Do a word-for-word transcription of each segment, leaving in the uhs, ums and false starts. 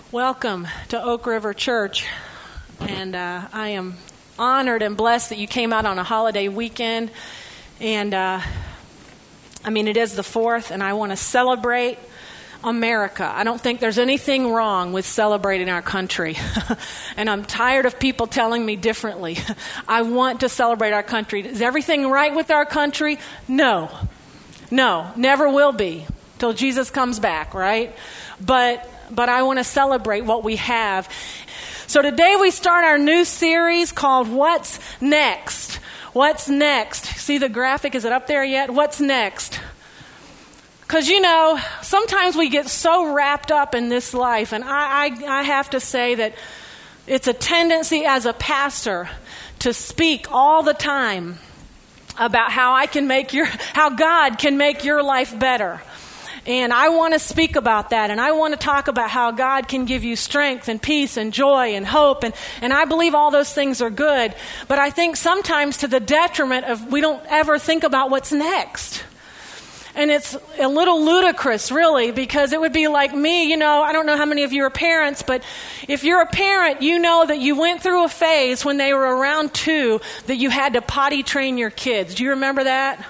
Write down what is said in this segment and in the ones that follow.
Welcome to Oak River Church, and uh, I am honored and blessed that you came out on a holiday weekend, and uh, I mean, it is the fourth, and I want to celebrate America. I don't think there's anything wrong with celebrating our country, and I'm tired of people telling me differently. I want to celebrate our country. Is everything right with our country? No. No, never will be till Jesus comes back, right? But but I want to celebrate what we have. So today we start our new series called What's Next? What's next? See the graphic? Is it up there yet? What's next? Because, you know, sometimes we get so wrapped up in this life, and I, I, I have to say that it's a tendency as a pastor to speak all the time about how I can make your, how God can make your life better. And I want to speak about that, and I want to talk about how God can give you strength and peace and joy and hope, and, and I believe all those things are good, but I think sometimes to the detriment of we don't ever think about what's next. And it's a little ludicrous, really, because it would be like me, you know, I don't know how many of you are parents, but if you're a parent, you know that you went through a phase when they were around two that you had to potty train your kids. Do you remember that?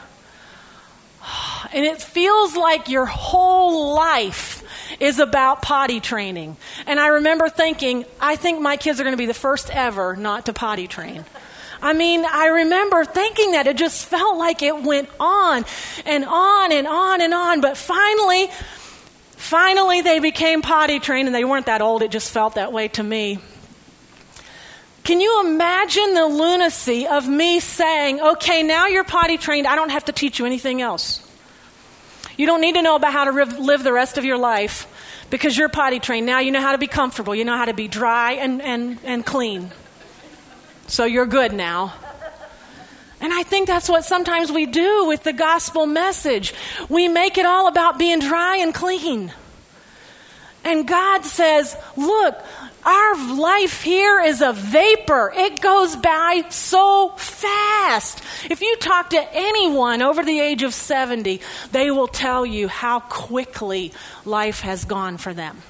And it feels like your whole life is about potty training. And I remember thinking, I think my kids are going to be the first ever not to potty train. I mean, I remember thinking that. It just felt like it went on and on and on and on. But finally, finally they became potty trained, and they weren't that old. It just felt that way to me. Can you imagine the lunacy of me saying, okay, now you're potty trained. I don't have to teach you anything else. You don't need to know about how to live the rest of your life because you're potty trained. Now you know how to be comfortable. You know how to be dry and, and, and clean. So you're good now. And I think that's what sometimes we do with the gospel message. We make it all about being dry and clean. And God says, look, our life here is a vapor. It goes by so fast. If you talk to anyone over the age of seventy, they will tell you how quickly life has gone for them.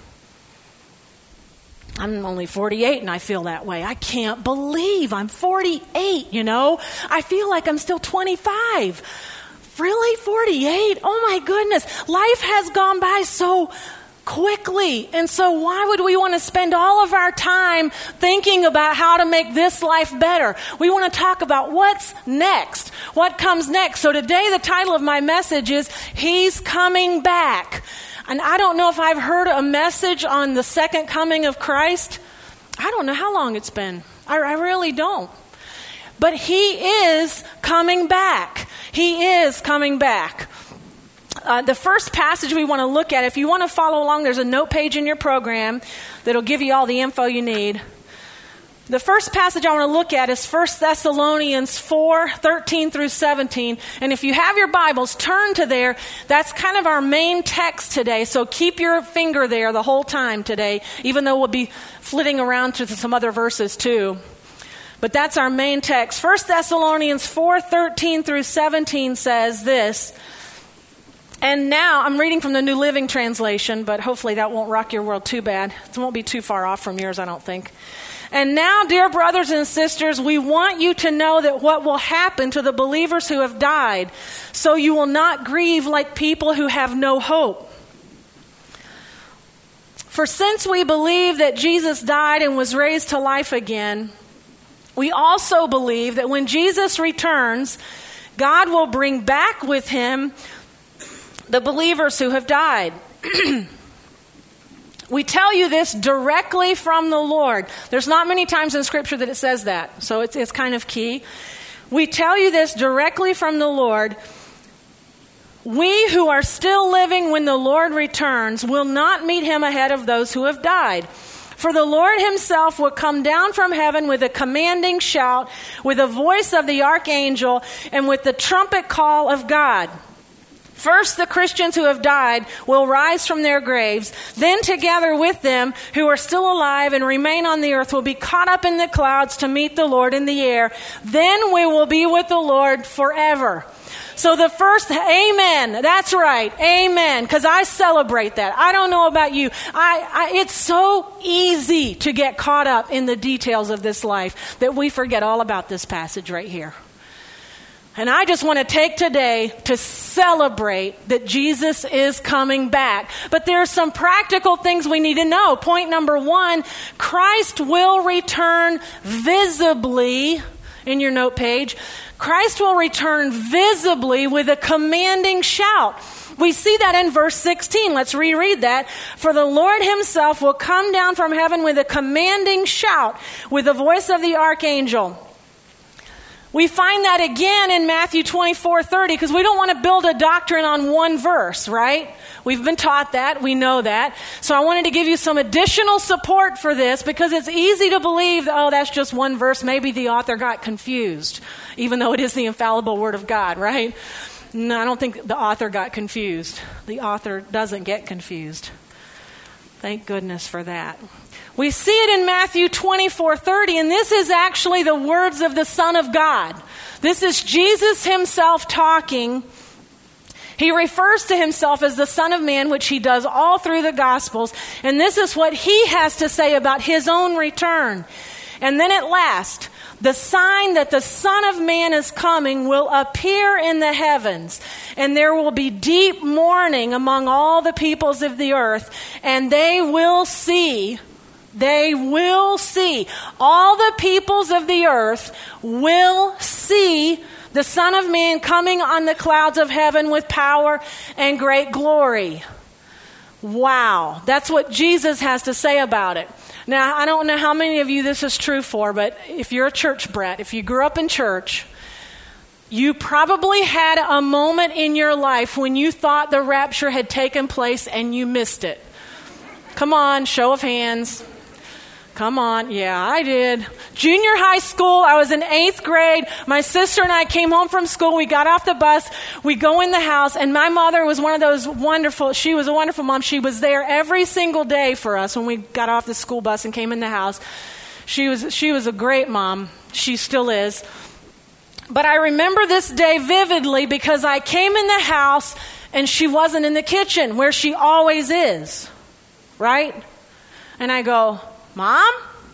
I'm only forty-eight and I feel that way. I can't believe I'm forty-eight, you know. I feel like I'm still twenty-five. Really? forty-eight? Oh my goodness. Life has gone by so quickly. And so why would we want to spend all of our time thinking about how to make this life better? We want to talk about what's next. What comes next? So today the title of my message is He's Coming Back. And I don't know if I've heard a message on the second coming of Christ. I don't know how long it's been. I, I really don't. But He is coming back. He is coming back. Uh, the first passage we want to look at, if you want to follow along, there's a note page in your program that'll give you all the info you need. The first passage I want to look at is First Thessalonians four, thirteen through seventeen. And if you have your Bibles, turn to there. That's kind of our main text today. So keep your finger there the whole time today, even though we'll be flitting around to some other verses too. But that's our main text. First Thessalonians four, thirteen through seventeen says this. And now, I'm reading from the New Living Translation, but hopefully that won't rock your world too bad. It won't be too far off from yours, I don't think. And now, dear brothers and sisters, we want you to know that what will happen to the believers who have died, so you will not grieve like people who have no hope. For since we believe that Jesus died and was raised to life again, we also believe that when Jesus returns, God will bring back with him the believers who have died. We tell you this directly from the Lord. There's not many times in Scripture that it says that, so it's, it's kind of key. We tell you this directly from the Lord. We who are still living when the Lord returns will not meet him ahead of those who have died. For the Lord himself will come down from heaven with a commanding shout, with the voice of the archangel, and with the trumpet call of God. First, the Christians who have died will rise from their graves. Then together with them who are still alive and remain on the earth will be caught up in the clouds to meet the Lord in the air. Then we will be with the Lord forever. So the first, amen, that's right, amen, because I celebrate that. I don't know about you. I, I, it's so easy to get caught up in the details of this life that we forget all about this passage right here. And I just want to take today to celebrate that Jesus is coming back. But there are some practical things we need to know. Point number one, Christ will return visibly, in your note page, Christ will return visibly with a commanding shout. We see that in verse sixteen. Let's reread that. For the Lord himself will come down from heaven with a commanding shout, with the voice of the archangel. We find that again in Matthew twenty-four thirty, because we don't want to build a doctrine on one verse, right? We've been taught that. We know that. So I wanted to give you some additional support for this, because it's easy to believe, oh, that's just one verse. Maybe the author got confused, even though it is the infallible Word of God, right? No, I don't think the author got confused. The author doesn't get confused. Thank goodness for that. We see it in Matthew twenty-four thirty, and this is actually the words of the Son of God. This is Jesus himself talking. He refers to himself as the Son of Man, which he does all through the Gospels, and this is what he has to say about his own return. And then at last, the sign that the Son of Man is coming will appear in the heavens, and there will be deep mourning among all the peoples of the earth, and they will see... They will see. All the peoples of the earth will see the Son of Man coming on the clouds of heaven with power and great glory. Wow. That's what Jesus has to say about it. Now, I don't know how many of you this is true for, but if you're a church brat, if you grew up in church, you probably had a moment in your life when you thought the rapture had taken place and you missed it. Come on, show of hands. Come on. Yeah, I did. Junior high school, I was in eighth grade. My sister and I came home from school. We got off the bus. We go in the house, and my mother was one of those wonderful, she was a wonderful mom. She was there every single day for us when we got off the school bus and came in the house. She was, she was a great mom. She still is. But I remember this day vividly because I came in the house and she wasn't in the kitchen where she always is. Right? And I go, Mom?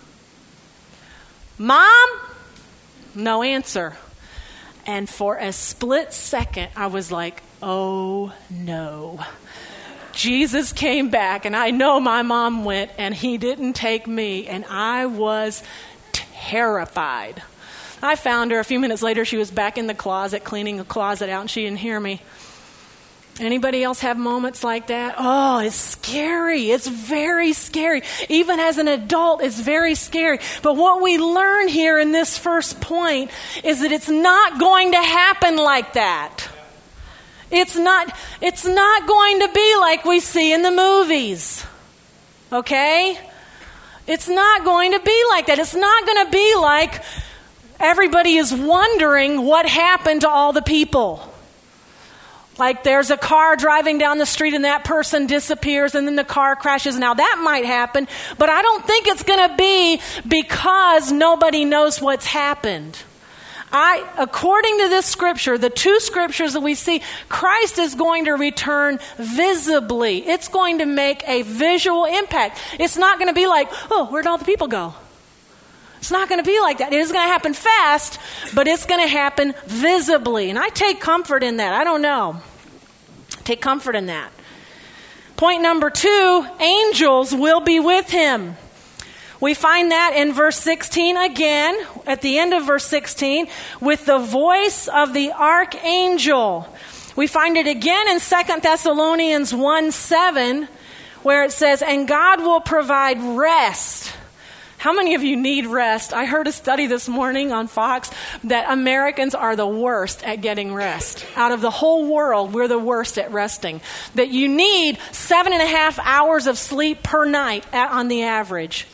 Mom? No answer. And for a split second, I was like, oh no. Jesus came back, and I know my mom went, and he didn't take me, and I was terrified. I found her a few minutes later. She was back in the closet, cleaning the closet out, and she didn't hear me. Anybody else have moments like that? Oh, it's scary. It's very scary. Even as an adult, it's very scary. But what we learn here in this first point is that it's not going to happen like that. It's not, it's not going to be like we see in the movies. Okay? It's not going to be like that. It's not going to be like everybody is wondering what happened to all the people. Like there's a car driving down the street and that person disappears and then the car crashes. Now that might happen, but I don't think it's going to be because nobody knows what's happened. I, according to this scripture, the two scriptures that we see, Christ is going to return visibly. It's going to make a visual impact. It's not going to be like, oh, where'd all the people go? It's not going to be like that. It is going to happen fast, but it's going to happen visibly. And I take comfort in that. I don't know. Take comfort in that. Point number two, angels will be with him. We find that in verse sixteen again, at the end of verse sixteen, with the voice of the archangel. We find it again in Second Thessalonians one seven, where it says, and God will provide rest. How many of you need rest? I heard a study this morning on Fox that Americans are the worst at getting rest. Out of the whole world, we're the worst at resting. That you need seven and a half hours of sleep per night on the average.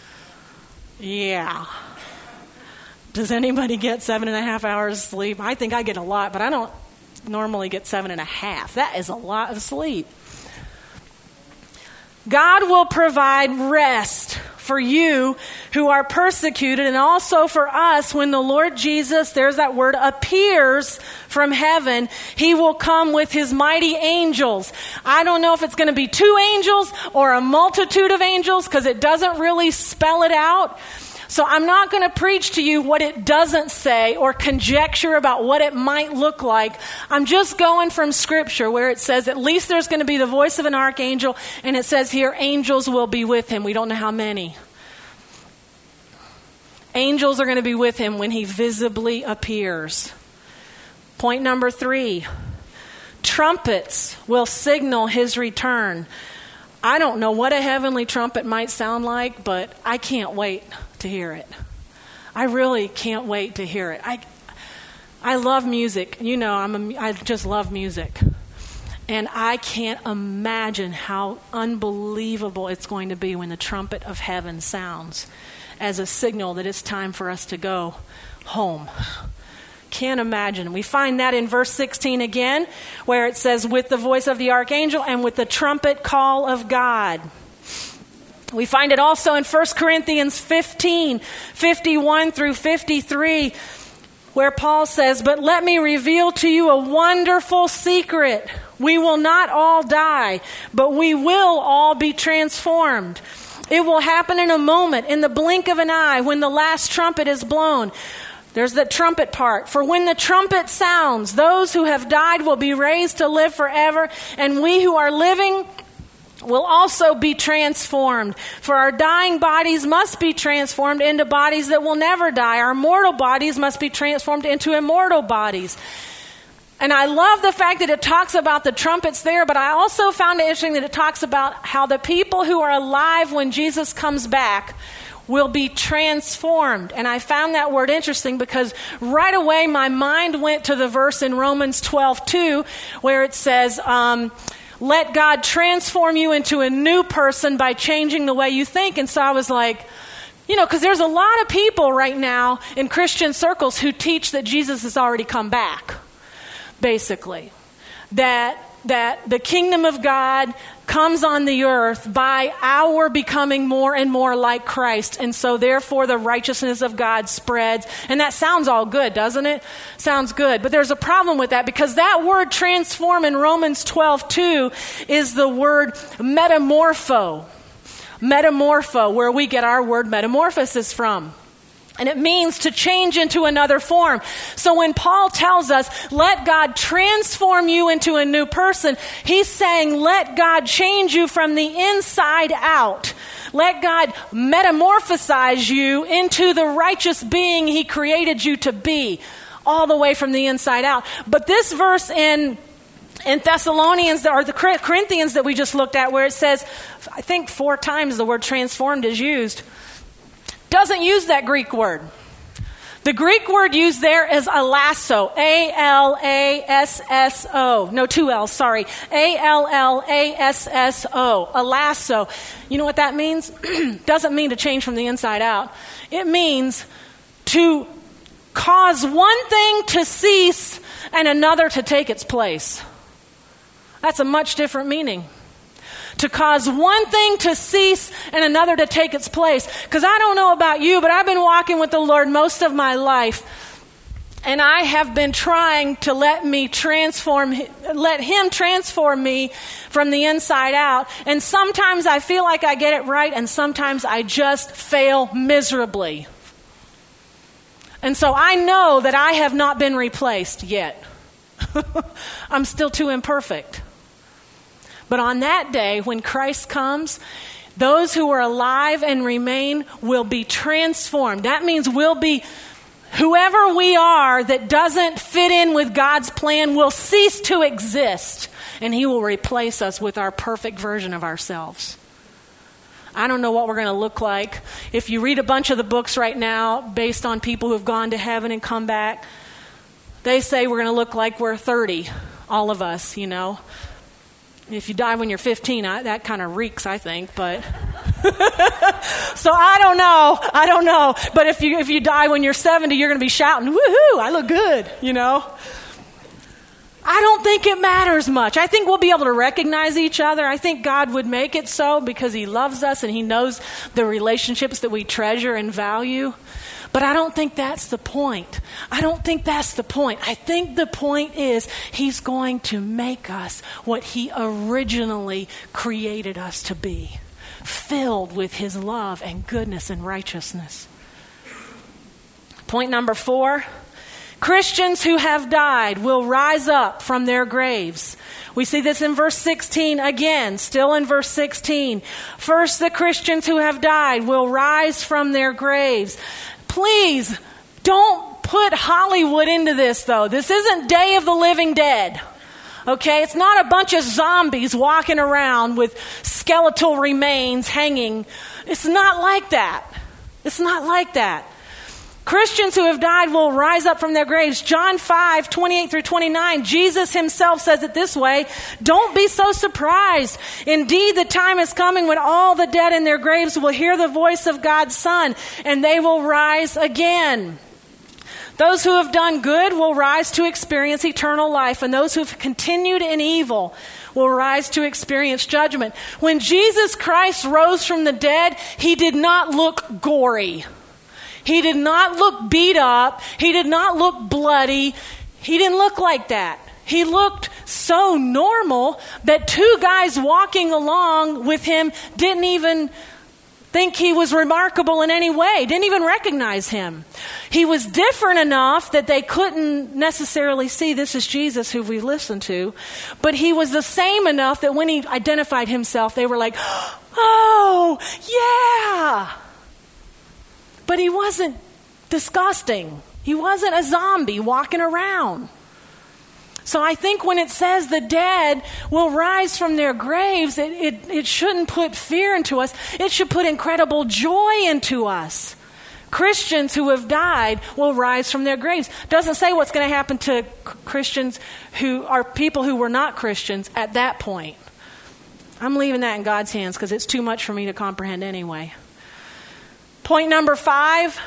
Yeah. Does anybody get seven and a half hours of sleep? I think I get a lot, but I don't normally get seven and a half. That is a lot of sleep. God will provide rest for you who are persecuted, and also for us when the Lord Jesus, there's that word, appears from heaven. He will come with his mighty angels. I don't know if it's going to be two angels or a multitude of angels, because it doesn't really spell it out. So I'm not going to preach to you what it doesn't say or conjecture about what it might look like. I'm just going from Scripture where it says at least there's going to be the voice of an archangel, and it says here angels will be with him. We don't know how many. Angels are going to be with him when he visibly appears. Point number three, trumpets will signal his return. I don't know what a heavenly trumpet might sound like, but I can't wait to hear it. I really can't wait to hear it. I I love music. You know, I'm a, I just love music. And I can't imagine how unbelievable it's going to be when the trumpet of heaven sounds as a signal that it's time for us to go home. Can't imagine. We find that in verse sixteen again, where it says, with the voice of the archangel and with the trumpet call of God. We find it also in First Corinthians fifteen, fifty-one through fifty-three, where Paul says, but let me reveal to you a wonderful secret. We will not all die, but we will all be transformed. It will happen in a moment, in the blink of an eye, when the last trumpet is blown. There's the trumpet part. For when the trumpet sounds, those who have died will be raised to live forever, and we who are living will also be transformed. For our dying bodies must be transformed into bodies that will never die. Our mortal bodies must be transformed into immortal bodies. And I love the fact that it talks about the trumpets there, but I also found it interesting that it talks about how the people who are alive when Jesus comes back will be transformed. And I found that word interesting because right away my mind went to the verse in Romans twelve two where it says, um, let God transform you into a new person by changing the way you think. And so I was like, you know, because there's a lot of people right now in Christian circles who teach that Jesus has already come back, basically. That that the kingdom of God comes on the earth by our becoming more and more like Christ. And so therefore the righteousness of God spreads. And that sounds all good, doesn't it? Sounds good. But there's a problem with that because that word transform in Romans twelve two is the word metamorpho. Metamorpho, where we get our word metamorphosis from. And it means to change into another form. So when Paul tells us, let God transform you into a new person, he's saying, let God change you from the inside out. Let God metamorphosize you into the righteous being he created you to be, all the way from the inside out. But this verse in In Thessalonians, or the Corinthians that we just looked at, where it says, I think four times the word transformed is used, doesn't use that Greek word. The Greek word used there is alasso, A L A S S O. No, two L's, sorry. A L L A S S O, alasso. You know what that means? Doesn't mean to change from the inside out. It means to cause one thing to cease and another to take its place. That's a much different meaning. To cause one thing to cease and another to take its place. Because I don't know about you, but I've been walking with the Lord most of my life. And I have been trying to let me transform, let him transform me from the inside out. And sometimes I feel like I get it right, and sometimes I just fail miserably. And so I know that I have not been replaced yet. I'm still too imperfect. But on that day, when Christ comes, those who are alive and remain will be transformed. That means we'll be, whoever we are that doesn't fit in with God's plan will cease to exist. And he will replace us with our perfect version of ourselves. I don't know what we're going to look like. If you read a bunch of the books right now based on people who have gone to heaven and come back, they say we're going to look like we're thirty, all of us, you know. If you die when you're fifteen, I, that kind of reeks, I think. But so I don't know. I don't know. But if you if you die when you're seventy, you're going to be shouting, "Woohoo! I look good," you know. I don't think it matters much. I think we'll be able to recognize each other. I think God would make it so because he loves us and he knows the relationships that we treasure and value. But I don't think that's the point. I don't think that's the point. I think the point is he's going to make us what he originally created us to be, filled with his love and goodness and righteousness. Point number four. Christians who have died will rise up from their graves. We see this in verse sixteen again, still in verse sixteen. First, the Christians who have died will rise from their graves. Please, don't put Hollywood into this, though. This isn't Day of the Living Dead. Okay? It's not a bunch of zombies walking around with skeletal remains hanging. It's not like that. It's not like that. Christians who have died will rise up from their graves. John five, twenty-eight through twenty-nine, Jesus himself says it this way, don't be so surprised. Indeed, the time is coming when all the dead in their graves will hear the voice of God's Son, and they will rise again. Those who have done good will rise to experience eternal life, and those who have continued in evil will rise to experience judgment. When Jesus Christ rose from the dead, he did not look gory. He did not look beat up. He did not look bloody. He didn't look like that. He looked so normal that two guys walking along with him didn't even think he was remarkable in any way, didn't even recognize him. He was different enough that they couldn't necessarily see this is Jesus who we listen to, but he was the same enough that when he identified himself, they were like, oh, yeah. But he wasn't disgusting. He wasn't a zombie walking around. So I think when it says the dead will rise from their graves, it, it, it shouldn't put fear into us. It should put incredible joy into us. Christians who have died will rise from their graves. Doesn't say what's going to happen to Christians who are people who were not Christians at that point. I'm leaving that in God's hands because it's too much for me to comprehend anyway. Point number five,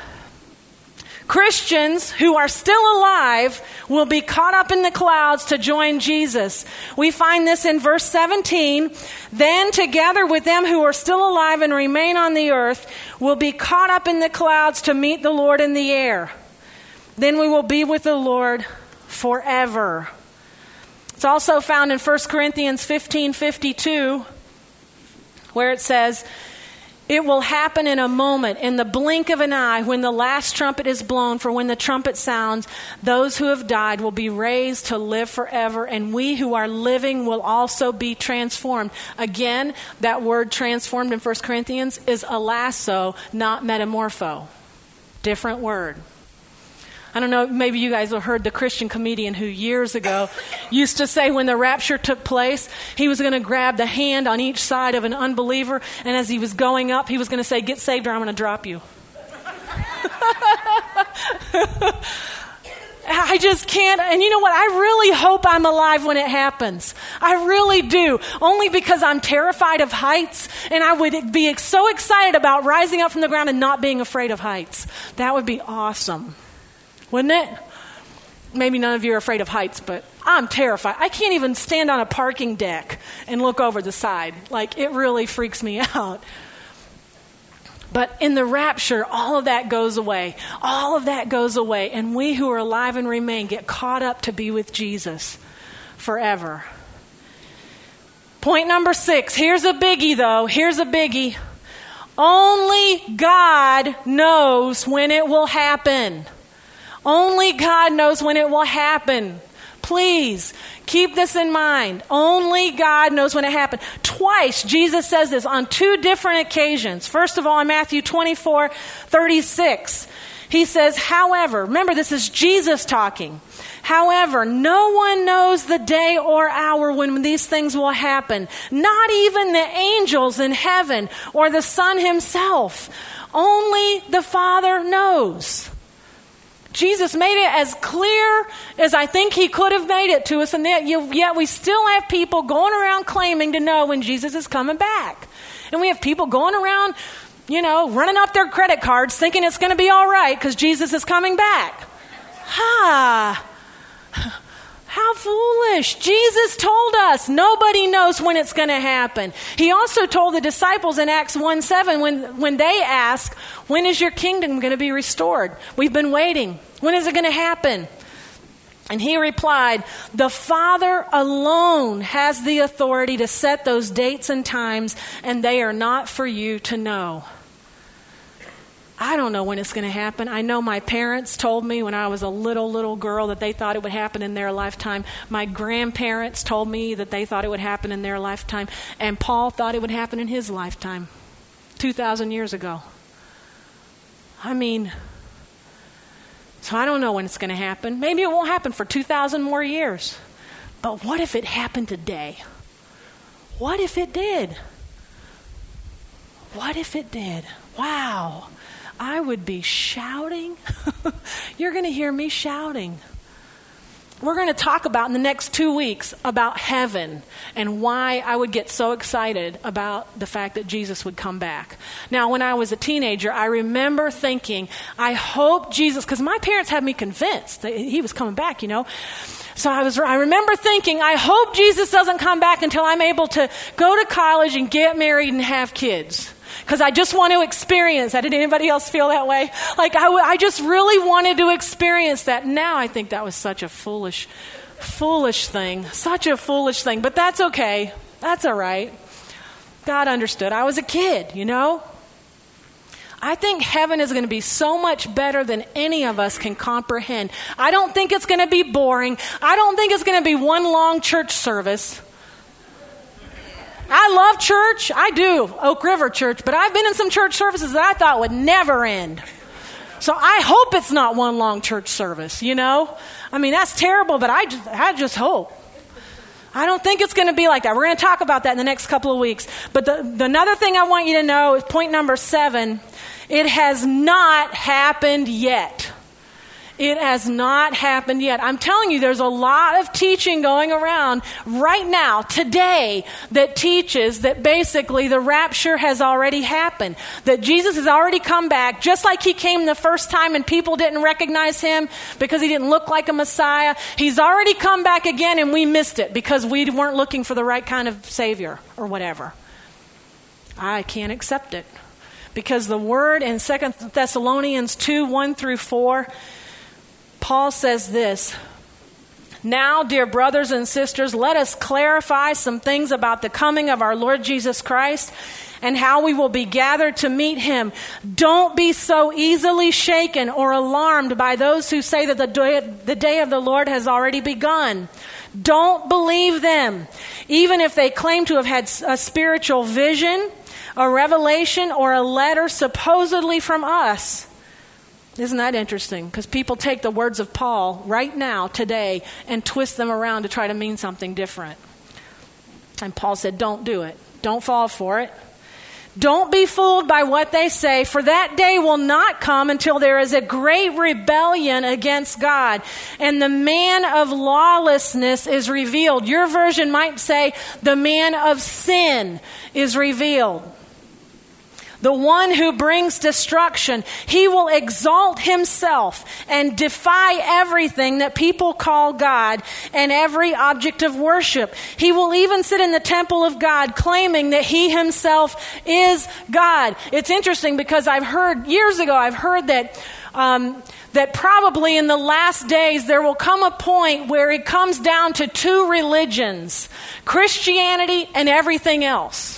Christians who are still alive will be caught up in the clouds to join Jesus. We find this in verse seventeen. Then together with them who are still alive and remain on the earth will be caught up in the clouds to meet the Lord in the air. Then we will be with the Lord forever. It's also found in First Corinthians fifteen fifty-two, where it says, it will happen in a moment, in the blink of an eye, when the last trumpet is blown. For when the trumpet sounds, those who have died will be raised to live forever, and we who are living will also be transformed. Again, that word transformed in First Corinthians is alasso, not metamorpho. Different word. I don't know, maybe you guys have heard the Christian comedian who years ago used to say when the rapture took place, he was going to grab the hand on each side of an unbeliever, and as he was going up, he was going to say, get saved or I'm going to drop you. I just can't, and you know what, I really hope I'm alive when it happens. I really do, only because I'm terrified of heights, and I would be so excited about rising up from the ground and not being afraid of heights. That would be awesome. Wouldn't it? Maybe none of you are afraid of heights, but I'm terrified. I can't even stand on a parking deck and look over the side. Like, it really freaks me out. But in the rapture, all of that goes away. All of that goes away. And we who are alive and remain get caught up to be with Jesus forever. Point number six. Here's a biggie, though. Here's a biggie. Only God knows when it will happen. Only God knows when it will happen. Please keep this in mind. Only God knows when it happened. Twice Jesus says this on two different occasions. First of all, in Matthew twenty-four thirty-six, he says, however, remember this is Jesus talking. However, no one knows the day or hour when these things will happen. Not even the angels in heaven or the Son himself. Only the Father knows. Jesus made it as clear as I think he could have made it to us, and yet we still have people going around claiming to know when Jesus is coming back. And we have people going around, you know, running up their credit cards thinking it's going to be all right because Jesus is coming back. Ha! How foolish. Jesus told us nobody knows when it's going to happen. He also told the disciples in Acts one seven when, when they ask, when is your kingdom going to be restored? We've been waiting. When is it going to happen? And he replied, the Father alone has the authority to set those dates and times, and they are not for you to know. I don't know when it's going to happen. I know my parents told me when I was a little, little girl that they thought it would happen in their lifetime. My grandparents told me that they thought it would happen in their lifetime. And Paul thought it would happen in his lifetime, two thousand years ago. I mean, so I don't know when it's going to happen. Maybe it won't happen for two thousand more years. But what if it happened today? What if it did? What if it did? Wow. I would be shouting. You're going to hear me shouting. We're going to talk about in the next two weeks about heaven and why I would get so excited about the fact that Jesus would come back. Now, when I was a teenager, I remember thinking, I hope Jesus, because my parents had me convinced that he was coming back, you know. So I was. I remember thinking, I hope Jesus doesn't come back until I'm able to go to college and get married and have kids. Because I just want to experience that. Did anybody else feel that way? Like, I, w- I just really wanted to experience that. Now I think that was such a foolish, foolish thing. Such a foolish thing. But that's okay. That's all right. God understood. I was a kid, you know? I think heaven is going to be so much better than any of us can comprehend. I don't think it's going to be boring. I don't think it's going to be one long church service. I love church. I do, Oak River Church, but I've been in some church services that I thought would never end. So I hope it's not one long church service, you know? I mean, that's terrible, but I just, I just hope. I don't think it's going to be like that. We're going to talk about that in the next couple of weeks. But the, the another thing I want you to know is point number seven. It has not happened yet. It has not happened yet. I'm telling you, there's a lot of teaching going around right now, today, that teaches that basically the rapture has already happened. That Jesus has already come back, just like he came the first time and people didn't recognize him because he didn't look like a Messiah. He's already come back again and we missed it because we weren't looking for the right kind of Savior or whatever. I can't accept it. Because the word in Second Thessalonians two, one through four, Paul says this, now, dear brothers and sisters, let us clarify some things about the coming of our Lord Jesus Christ and how we will be gathered to meet him. Don't be so easily shaken or alarmed by those who say that the day, the day of the Lord has already begun. Don't believe them, even if they claim to have had a spiritual vision, a revelation, or a letter supposedly from us. Isn't that interesting? Because people take the words of Paul right now, today, and twist them around to try to mean something different. And Paul said, don't do it. Don't fall for it. Don't be fooled by what they say, for that day will not come until there is a great rebellion against God, and the man of lawlessness is revealed. Your version might say, the man of sin is revealed. The one who brings destruction. He will exalt himself and defy everything that people call God and every object of worship. He will even sit in the temple of God claiming that he himself is God. It's interesting because I've heard, years ago, I've heard that um, that probably in the last days there will come a point where it comes down to two religions, Christianity and everything else.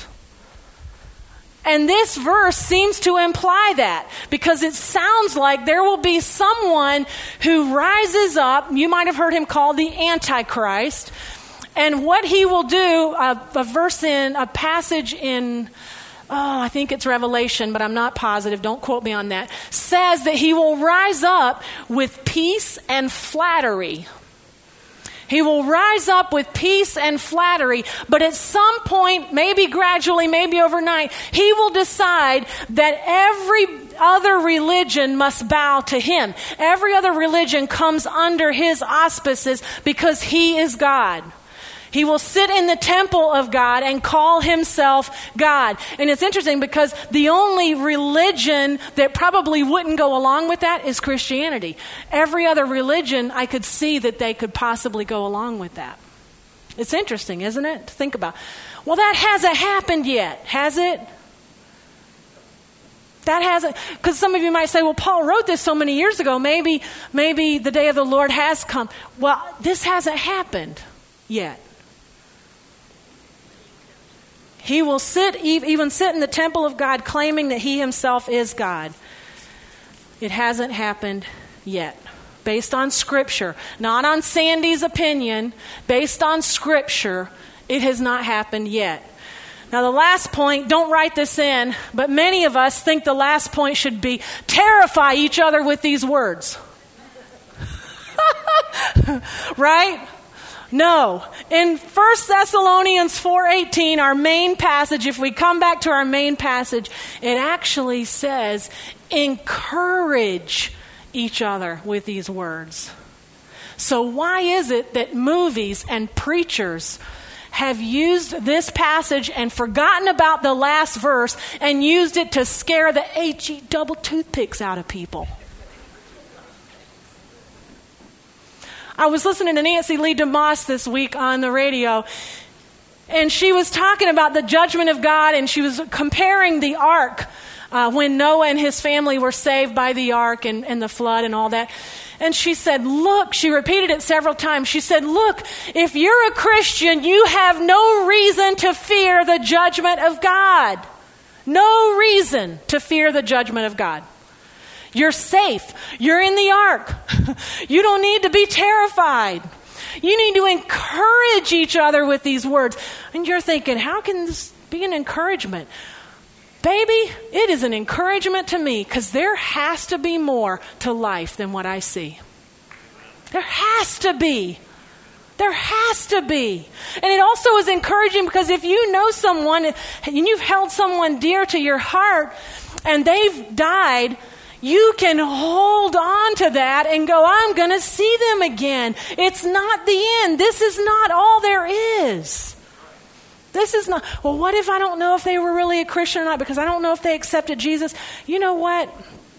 And this verse seems to imply that because it sounds like there will be someone who rises up. You might have heard him called the Antichrist. And what he will do, a, a verse in, a passage in, oh, I think it's Revelation, but I'm not positive. Don't quote me on that. Says that he will rise up with peace and flattery. He will rise up with peace and flattery, but at some point, maybe gradually, maybe overnight, he will decide that every other religion must bow to him. Every other religion comes under his auspices because he is God. He will sit in the temple of God and call himself God. And it's interesting because the only religion that probably wouldn't go along with that is Christianity. Every other religion, I could see that they could possibly go along with that. It's interesting, isn't it? To think about. Well, that hasn't happened yet, has it? That hasn't, because some of you might say, well, Paul wrote this so many years ago. Maybe, maybe the day of the Lord has come. Well, this hasn't happened yet. He will sit, even sit in the temple of God, claiming that he himself is God. It hasn't happened yet. Based on Scripture, not on Sandy's opinion, based on Scripture, it has not happened yet. Now, the last point, don't write this in, but many of us think the last point should be terrify each other with these words. Right? No. In First Thessalonians four eighteen, our main passage, if we come back to our main passage, it actually says, encourage each other with these words. So why is it that movies and preachers have used this passage and forgotten about the last verse and used it to scare the H E double toothpicks out of people? I was listening to Nancy Lee DeMoss this week on the radio, and she was talking about the judgment of God, and she was comparing the ark uh, when Noah and his family were saved by the ark and, and the flood and all that. And she said, look, she repeated it several times. She said, look, if you're a Christian, you have no reason to fear the judgment of God. No reason to fear the judgment of God. You're safe. You're in the ark. You don't need to be terrified. You need to encourage each other with these words. And you're thinking, how can this be an encouragement? Baby, it is an encouragement to me because there has to be more to life than what I see. There has to be. There has to be. And it also is encouraging because if you know someone and you've held someone dear to your heart and they've died, you can hold on to that and go, I'm going to see them again. It's not the end. This is not all there is. This is not, well, what if I don't know if they were really a Christian or not because I don't know if they accepted Jesus? You know what?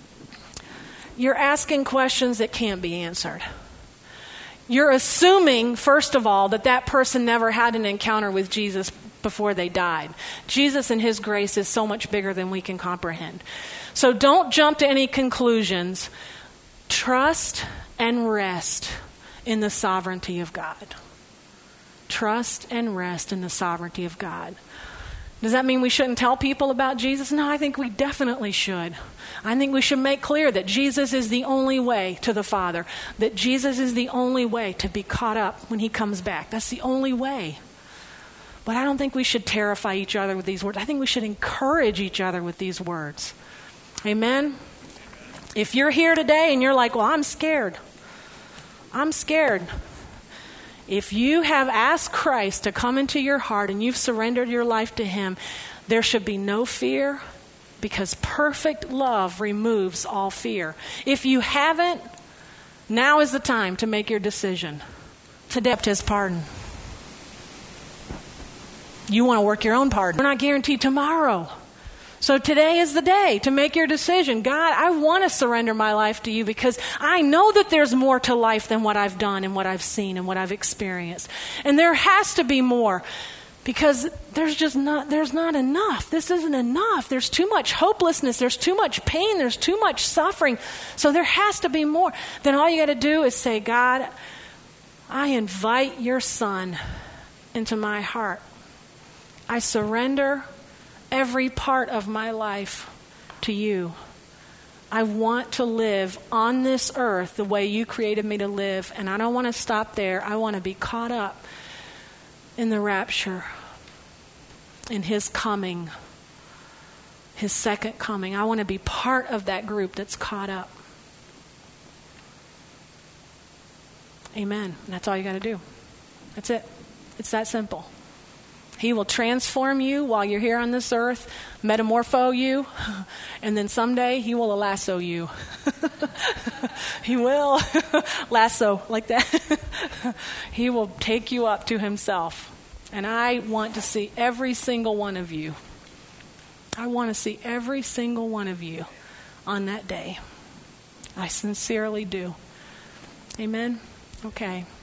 You're asking questions that can't be answered. You're assuming, first of all, that that person never had an encounter with Jesus before they died. Jesus and his grace is so much bigger than we can comprehend. So don't jump to any conclusions. Trust and rest in the sovereignty of God. Trust and rest in the sovereignty of God. Does that mean we shouldn't tell people about Jesus? No, I think we definitely should. I think we should make clear that Jesus is the only way to the Father, that Jesus is the only way to be caught up when he comes back. That's the only way. But I don't think we should terrify each other with these words. I think we should encourage each other with these words. Amen? If you're here today and you're like, well, I'm scared. I'm scared. If you have asked Christ to come into your heart and you've surrendered your life to him, there should be no fear because perfect love removes all fear. If you haven't, now is the time to make your decision to accept his pardon. You want to work your own pardon. We're not guaranteed tomorrow. So today is the day to make your decision. God, I want to surrender my life to you because I know that there's more to life than what I've done and what I've seen and what I've experienced. And there has to be more because there's just not, there's not enough. This isn't enough. There's too much hopelessness. There's too much pain. There's too much suffering. So there has to be more. Then all you got to do is say, God, I invite your Son into my heart. I surrender every part of my life to you. I want to live on this earth the way you created me to live, and I don't want to stop there. I want to be caught up in the rapture, in his coming, his second coming. I want to be part of that group that's caught up. Amen. And that's all you got to do. That's it. It's that simple. He will transform you while you're here on this earth, metamorpho you, and then someday he will lasso you. He will. Lasso, like that. He will take you up to himself. And I want to see every single one of you. I want to see every single one of you on that day. I sincerely do. Amen? Okay.